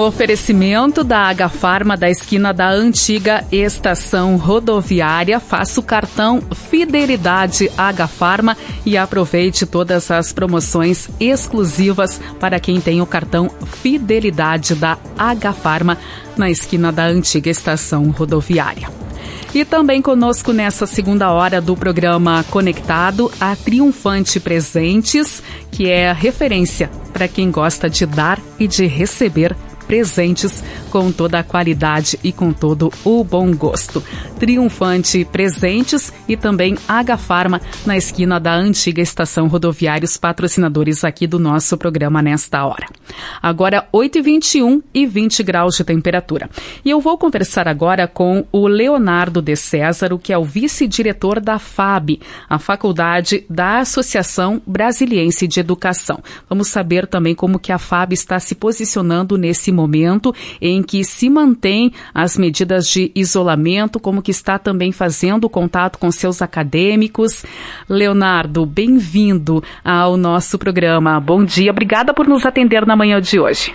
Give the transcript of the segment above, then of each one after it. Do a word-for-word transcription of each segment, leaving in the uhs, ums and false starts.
oferecimento da Agafarma da esquina da antiga estação rodoviária. Faça o cartão Fidelidade Agafarma e aproveite todas as promoções exclusivas para quem tem o cartão Fidelidade da Agafarma na esquina da antiga estação rodoviária. E também conosco nessa segunda hora do programa Conectado, a Triunfante Presentes, que é a referência para quem gosta de dar e de receber presentes com toda a qualidade e com todo o bom gosto. Triunfante Presentes e também Agafarma na esquina da antiga estação rodoviária, os patrocinadores aqui do nosso programa nesta hora. Agora oito e vinte e um e vinte graus de temperatura. E eu vou conversar agora com o Leonardo de Césaro, que é o vice-diretor da F A B, a Faculdade da Associação Brasiliense de Educação. Vamos saber também como que a F A B está se posicionando nesse momento em que se mantém as medidas de isolamento, como que está também fazendo contato com seus acadêmicos. Leonardo, bem-vindo ao nosso programa. Bom dia, obrigada por nos atender na manhã de hoje.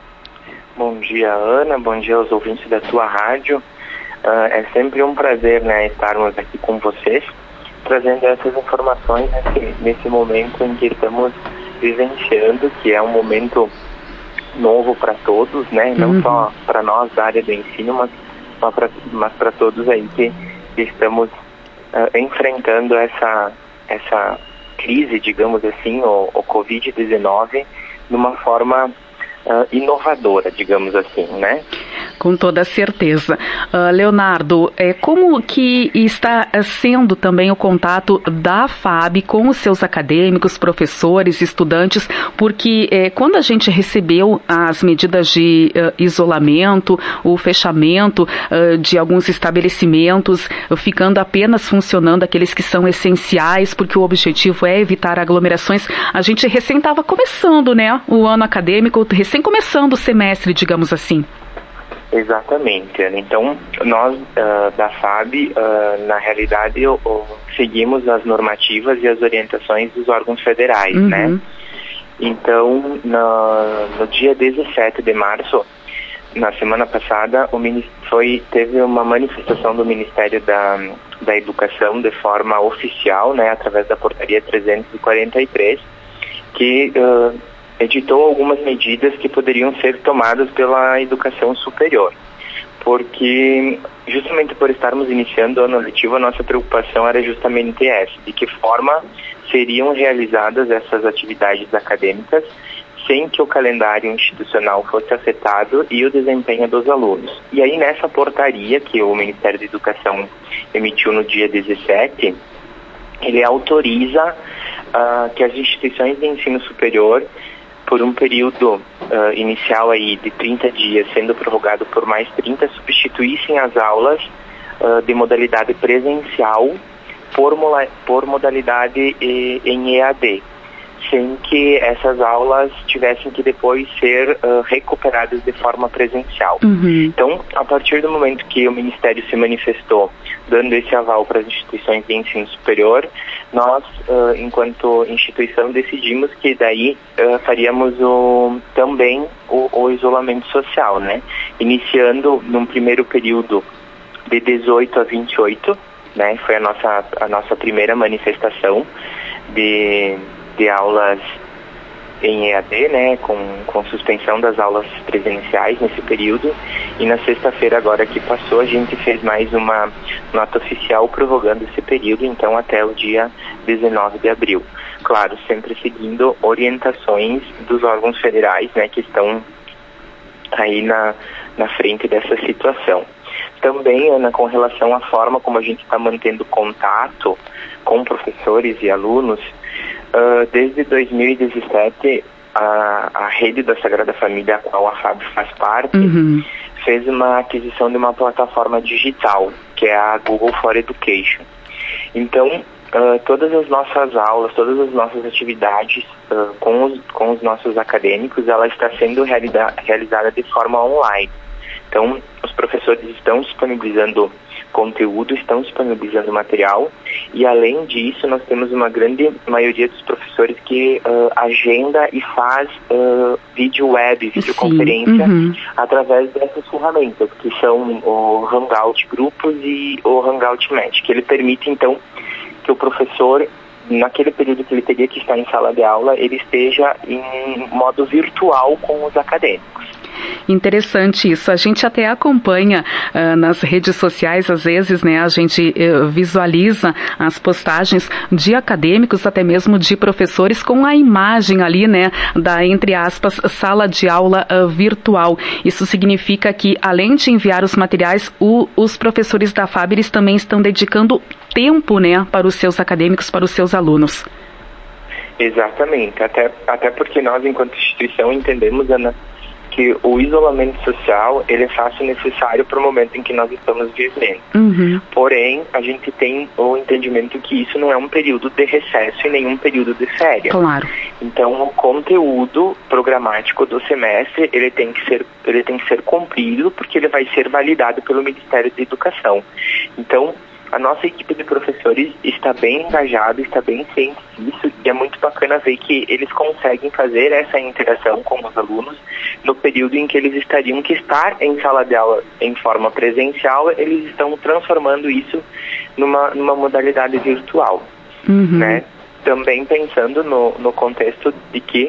Bom dia, Ana, bom dia aos ouvintes da tua rádio. Uh, é sempre um prazer, né, estarmos aqui com vocês, trazendo essas informações nesse, nesse momento em que estamos vivenciando, que é um momento novo para todos, né? Não uhum. só para nós da área do ensino, mas mas para todos aí que, que estamos uh, enfrentando essa essa crise, digamos assim, o, o covid dezenove, de uma forma uh, inovadora, digamos assim, né? Com toda certeza. Uh, Leonardo, é, como que está sendo também o contato da F A B com os seus acadêmicos, professores, estudantes? Porque é, quando a gente recebeu as medidas de uh, isolamento, o fechamento uh, de alguns estabelecimentos, uh, ficando apenas funcionando aqueles que são essenciais, porque o objetivo é evitar aglomerações, a gente recém estava começando, né, o ano acadêmico, recém começando o semestre, digamos assim. Exatamente, Ana. Então, nós uh, da F A B, uh, na realidade, uh, seguimos as normativas e as orientações dos órgãos federais, uhum. né? Então, no, no dia dezessete de março, na semana passada, o foi, teve uma manifestação do Ministério da, da Educação de forma oficial, né, através da portaria trezentos e quarenta e três, que Uh, editou algumas medidas que poderiam ser tomadas pela educação superior, porque justamente por estarmos iniciando o ano letivo, a nossa preocupação era justamente essa, de que forma seriam realizadas essas atividades acadêmicas sem que o calendário institucional fosse afetado e o desempenho dos alunos. E aí nessa portaria que o Ministério da Educação emitiu no dia dezessete, ele autoriza uh, que as instituições de ensino superior, por um período uh, inicial aí de trinta dias, sendo prorrogado por mais trinta, substituíssem as aulas uh, de modalidade presencial por, por modalidade e, em E A D, sem que essas aulas tivessem que depois ser uh, recuperadas de forma presencial. Uhum. Então, a partir do momento que o Ministério se manifestou, dando esse aval para as instituições de ensino superior, nós, uh, enquanto instituição, decidimos que daí uh, faríamos o, também o, o isolamento social, né? Iniciando num primeiro período de dezoito a vinte e oito, né? Foi a nossa, a nossa primeira manifestação de... de aulas em E A D, né, com, com suspensão das aulas presenciais nesse período, e na sexta-feira agora que passou a gente fez mais uma nota oficial prorrogando esse período, então até o dia dezenove de abril. Claro, sempre seguindo orientações dos órgãos federais, né, que estão aí na, na frente dessa situação. Também, Ana, com relação à forma como a gente está mantendo contato com professores e alunos, Uh, desde dois mil e dezessete, a, a rede da Sagrada Família, a qual a F A B faz parte, uhum. fez uma aquisição de uma plataforma digital, que é a Google for Education. Então, uh, todas as nossas aulas, todas as nossas atividades uh, com, os, com os nossos acadêmicos, ela está sendo realida, realizada de forma online. Então, os professores estão disponibilizando conteúdo, estão disponibilizando material, e além disso nós temos uma grande maioria dos professores que uh, agenda e faz uh, vídeo web, videoconferência, uhum. através dessas ferramentas, que são o Hangout Grupos e o Hangout Match, que ele permite então que o professor, naquele período que ele teria que estar em sala de aula, ele esteja em modo virtual com os acadêmicos. Interessante isso. A gente até acompanha uh, nas redes sociais, às vezes, né, a gente uh, visualiza as postagens de acadêmicos, até mesmo de professores, com a imagem ali, né, da, entre aspas, sala de aula uh, virtual. Isso significa que, além de enviar os materiais, o, os professores da F A B, eles também estão dedicando tempo, né, para os seus acadêmicos, para os seus alunos. Exatamente. Até, até porque nós, enquanto instituição, entendemos, Ana, que o isolamento social, ele é fácil e necessário para o momento em que nós estamos vivendo. Uhum. Porém, a gente tem o entendimento que isso não é um período de recesso e nenhum período de férias. Claro. Então, o conteúdo programático do semestre, ele tem que ser, ele tem que ser cumprido, porque ele vai ser validado pelo Ministério da Educação. Então, a nossa equipe de professores está bem engajada, está bem ciente disso, e é muito bacana ver que eles conseguem fazer essa interação com os alunos no período em que eles estariam que estar em sala de aula em forma presencial, eles estão transformando isso numa, numa modalidade virtual, uhum. né? Também pensando no, no contexto de que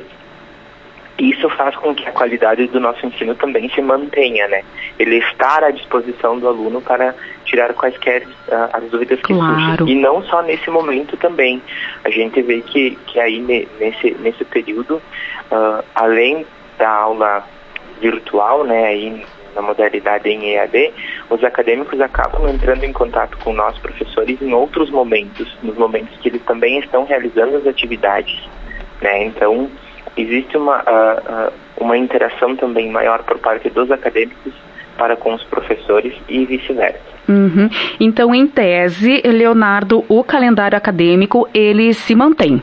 isso faz com que a qualidade do nosso ensino também se mantenha, né? Ele estar à disposição do aluno para tirar quaisquer uh, as dúvidas que claro. surgem. E não só nesse momento também. A gente vê que, que aí ne, nesse, nesse período, uh, além da aula virtual, né, aí na modalidade em E A D, os acadêmicos acabam entrando em contato com nós, professores, em outros momentos, nos momentos que eles também estão realizando as atividades, né? Então, existe uma, uh, uh, uma interação também maior por parte dos acadêmicos para com os professores e vice-versa. Uhum. Então, em tese, Leonardo, o calendário acadêmico, ele se mantém?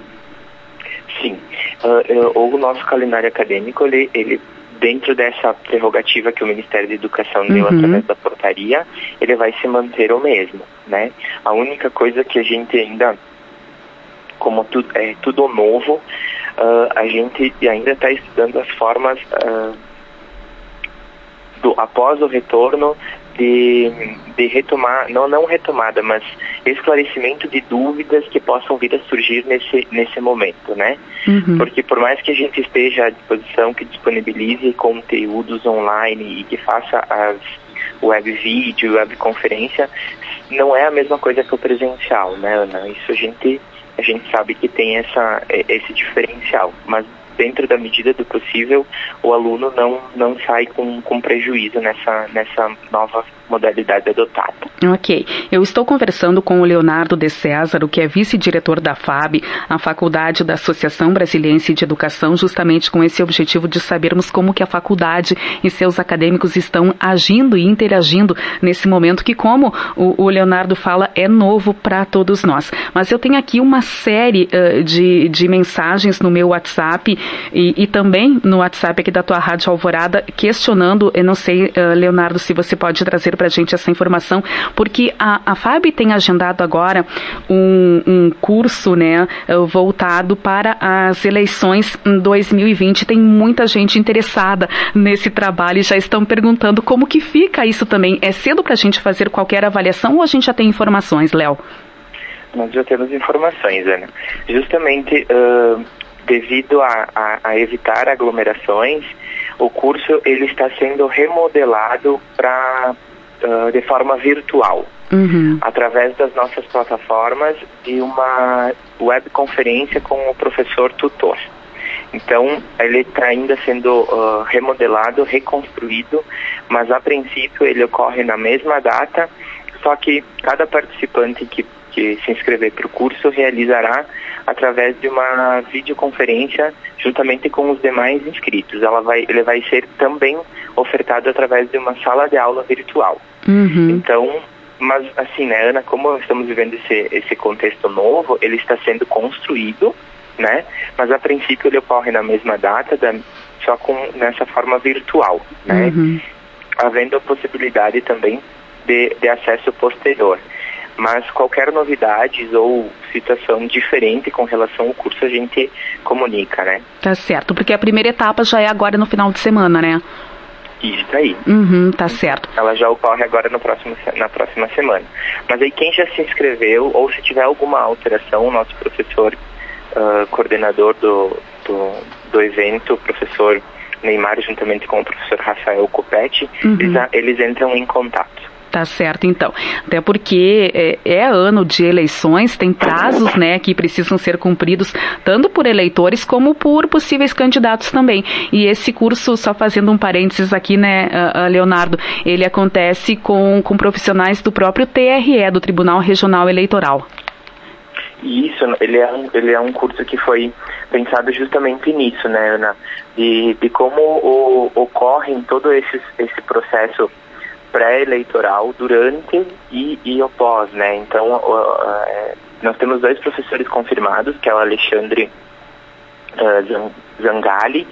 Sim. Uh, uh, o nosso calendário acadêmico, ele, ele, dentro dessa prerrogativa que o Ministério da Educação deu uhum. através da portaria, ele vai se manter o mesmo, né? A única coisa que a gente ainda, como tudo, é tudo novo, Uh, a gente ainda está estudando as formas, uh, do, após o retorno, de, de retomar, não, não retomada, mas esclarecimento de dúvidas que possam vir a surgir nesse, nesse momento, né? Uhum. Porque por mais que a gente esteja à disposição, que disponibilize conteúdos online e que faça as web vídeo, web conferência, não é a mesma coisa que o presencial, né, Ana? Isso a gente... A gente sabe que tem essa, esse diferencial, mas dentro da medida do possível, o aluno não, não sai com, com prejuízo nessa, nessa nova modalidade adotada. Ok. Eu estou conversando com o Leonardo de César, que é vice-diretor da F A B, a Faculdade da Associação Brasiliense de Educação, justamente com esse objetivo de sabermos como que a faculdade e seus acadêmicos estão agindo e interagindo nesse momento que, como o, o Leonardo fala, é novo para todos nós. Mas eu tenho aqui uma série uh, de, de mensagens no meu WhatsApp e, e também no WhatsApp aqui da tua Rádio Alvorada, questionando, eu não sei, uh, Leonardo, se você pode trazer para a gente essa informação, porque a, a F A B tem agendado agora um, um curso, né, voltado para as eleições em dois mil e vinte. Tem muita gente interessada nesse trabalho e já estão perguntando como que fica isso também. É cedo para a gente fazer qualquer avaliação ou a gente já tem informações, Léo? Nós já temos informações, Ana. Justamente uh, devido a, a, a evitar aglomerações, o curso ele está sendo remodelado para uh, de forma virtual, uhum. através das nossas plataformas e uma webconferência com o professor tutor. Então, ele está ainda sendo uh, remodelado, reconstruído, mas a princípio ele ocorre na mesma data, só que cada participante que, que se inscrever para o curso realizará através de uma videoconferência juntamente com os demais inscritos. Ela vai, ele vai ser também ofertado através de uma sala de aula virtual. Uhum. Então, mas assim, né, Ana, como estamos vivendo esse, esse contexto novo, ele está sendo construído, né, mas a princípio ele ocorre na mesma data, da, só com nessa forma virtual, né, uhum. havendo a possibilidade também de, de acesso posterior. Mas qualquer novidade ou situação diferente com relação ao curso a gente comunica, né? Tá certo, porque a primeira etapa já é agora no final de semana, né? Isso aí. Uhum, tá certo. Ela já ocorre agora no próximo, na próxima semana. Mas aí quem já se inscreveu, ou se tiver alguma alteração, o nosso professor uh, coordenador do, do, do evento, o professor Neymar, juntamente com o professor Rafael Copete, uhum. eles, eles entram em contato. Tá certo, então. Até porque é, é ano de eleições, tem prazos, né, que precisam ser cumpridos tanto por eleitores como por possíveis candidatos também. E esse curso, só fazendo um parênteses aqui, né, Leonardo, ele acontece com, com profissionais do próprio T R E, do Tribunal Regional Eleitoral. Isso, ele é um, ele é um curso que foi pensado justamente nisso, né, Ana? De, de como o, ocorre em todo esse, esse processo pré-eleitoral, durante e, e o pós, né? Então, uh, uh, nós temos dois professores confirmados, que é o Alexandre uh, Zangali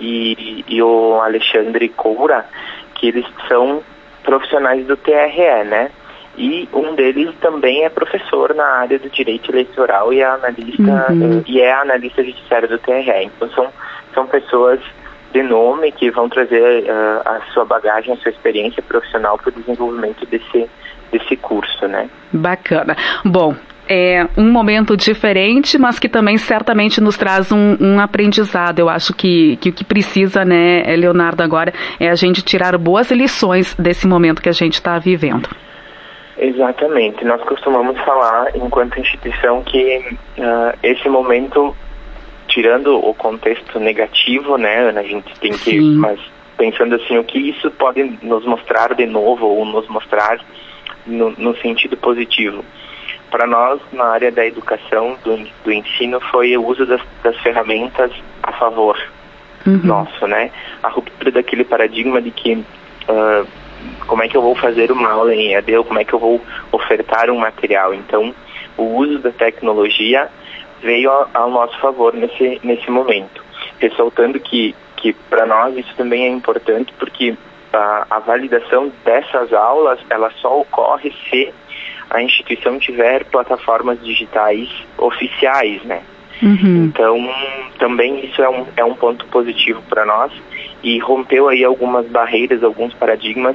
e, e o Alexandre Coura, que eles são profissionais do T R E, né? E um deles também é professor na área do direito eleitoral e é analista, uhum. uh, e é analista judiciário do T R E. Então, são, são pessoas de nome que vão trazer uh, a sua bagagem, a sua experiência profissional para o desenvolvimento desse, desse curso, né? Bacana. Bom, é um momento diferente, mas que também certamente nos traz um, um aprendizado. Eu acho que, que o que precisa, né, Leonardo, agora é a gente tirar boas lições desse momento que a gente está vivendo. Exatamente. Nós costumamos falar, enquanto instituição, que uh, esse momento, tirando o contexto negativo, né, a gente tem que, Sim. mas pensando assim, o que isso pode nos mostrar de novo ou nos mostrar no, no sentido positivo. Para nós, na área da educação, do, do ensino, foi o uso das, das ferramentas a favor uhum. nosso, né? A ruptura daquele paradigma de que uh, como é que eu vou fazer uma aula em E A D ou como é que eu vou ofertar um material. Então, o uso da tecnologia veio ao nosso favor nesse, nesse momento, ressaltando que, que para nós isso também é importante porque a, a validação dessas aulas, ela só ocorre se a instituição tiver plataformas digitais oficiais, né? Uhum. Então, também isso é um, é um ponto positivo para nós e rompeu aí algumas barreiras, alguns paradigmas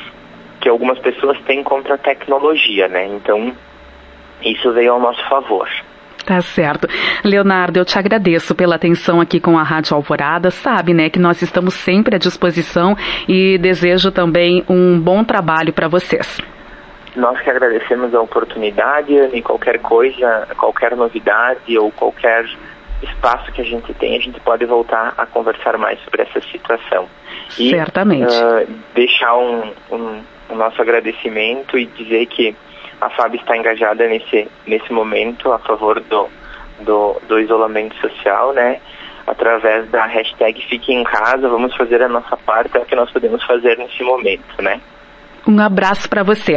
que algumas pessoas têm contra a tecnologia, né? Então, isso veio ao nosso favor. Tá certo. Leonardo, eu te agradeço pela atenção aqui com a Rádio Alvorada. Sabe, né, que nós estamos sempre à disposição e desejo também um bom trabalho para vocês. Nós que agradecemos a oportunidade e qualquer coisa, qualquer novidade ou qualquer espaço que a gente tem, a gente pode voltar a conversar mais sobre essa situação. E, Certamente. Uh, deixar um, um, um nosso agradecimento e dizer que a F A B está engajada nesse, nesse momento a favor do, do, do isolamento social, né? Através da hashtag Fique em Casa, vamos fazer a nossa parte, é o que nós podemos fazer nesse momento, né? Um abraço para você.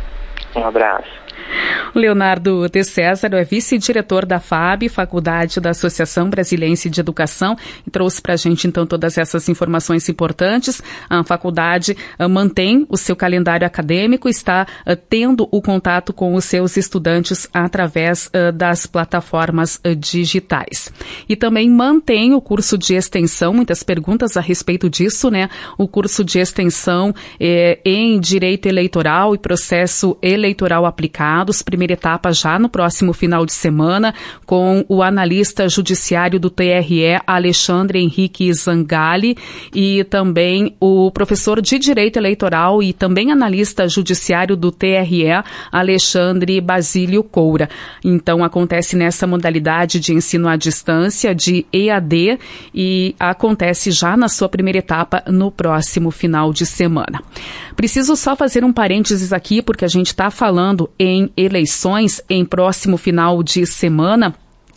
Um abraço. Leonardo de César é vice-diretor da F A B, Faculdade da Associação Brasiliense de Educação, e trouxe para a gente, então, todas essas informações importantes. A faculdade uh, mantém o seu calendário acadêmico, está uh, tendo o contato com os seus estudantes através uh, das plataformas uh, digitais. E também mantém o curso de extensão, muitas perguntas a respeito disso, né? O curso de extensão eh, em Direito Eleitoral e Processo Eleitoral Aplicado, primeira etapa já no próximo final de semana, com o analista judiciário do T R E, Alexandre Henrique Zangali, e também o professor de Direito Eleitoral e também analista judiciário do T R E, Alexandre Basílio Coura. Então, acontece nessa modalidade de ensino à distância, de E A D, e acontece já na sua primeira etapa no próximo final de semana. Preciso só fazer um parênteses aqui, porque a gente está falando em eleições em próximo final de semana.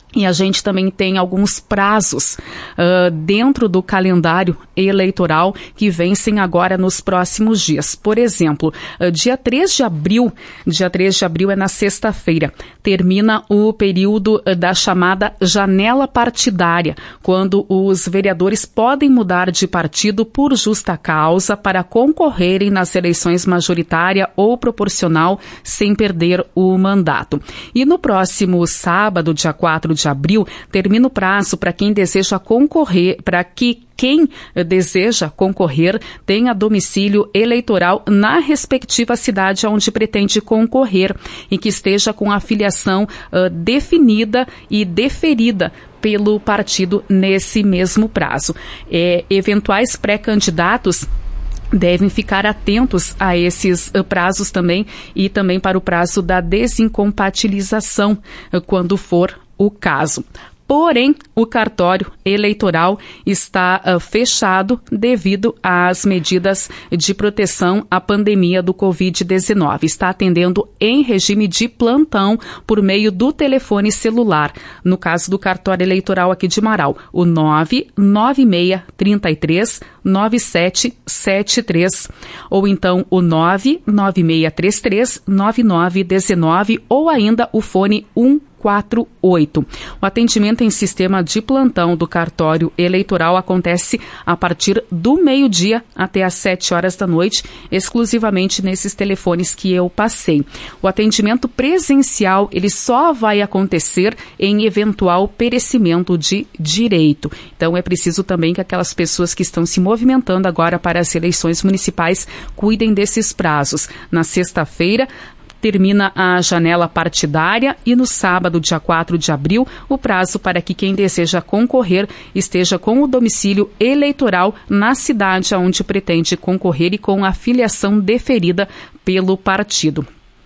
E a gente também tem alguns prazos uh, dentro do calendário eleitoral que vencem agora nos próximos dias. Por exemplo, uh, dia três de abril, dia três de abril é na sexta-feira, termina o período uh, da chamada janela partidária, quando os vereadores podem mudar de partido por justa causa para concorrerem nas eleições majoritária ou proporcional sem perder o mandato. E no próximo sábado, dia quatro de abril, termina o prazo para quem deseja concorrer, para que quem deseja concorrer tenha domicílio eleitoral na respectiva cidade onde pretende concorrer e que esteja com a filiação uh, definida e deferida pelo partido nesse mesmo prazo. É, eventuais pré-candidatos devem ficar atentos a esses uh, prazos também e também para o prazo da desincompatibilização, uh, quando for o caso. Porém, o cartório eleitoral está uh, fechado devido às medidas de proteção à pandemia do covid dezenove. Está atendendo em regime de plantão por meio do telefone celular. No caso do cartório eleitoral aqui de Marau, o nove nove seis três três nove sete sete três ou então o nove nove seis três três nove nove um nove ou ainda o fone um quatro oito. O atendimento em sistema de plantão do cartório eleitoral acontece a partir do meio-dia até às sete horas da noite, exclusivamente nesses telefones que eu passei. O atendimento presencial, ele só vai acontecer em eventual perecimento de direito. Então é preciso também que aquelas pessoas que estão se movimentando agora para as eleições municipais cuidem desses prazos. Na sexta-feira, termina a janela partidária e no sábado, dia quatro de abril, o prazo para que quem deseja concorrer esteja com o domicílio eleitoral na cidade onde pretende concorrer e com a filiação deferida pelo partido.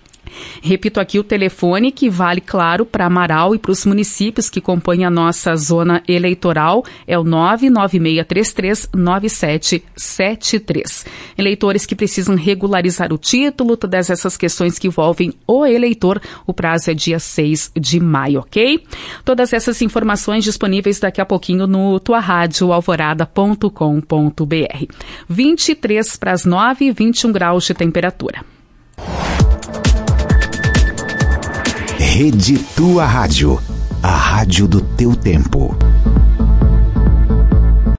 Repito aqui o telefone que vale, claro, para Marau e para os municípios que compõem a nossa zona eleitoral, é o nove nove seis três três nove sete sete três. Eleitores que precisam regularizar o título, todas essas questões que envolvem o eleitor, o prazo é dia seis de maio, ok? Todas essas informações disponíveis daqui a pouquinho no tua rádio alvorada ponto com ponto b r. vinte e três para as nove, vinte e um graus de temperatura. Rede Tua Rádio, a rádio do teu tempo.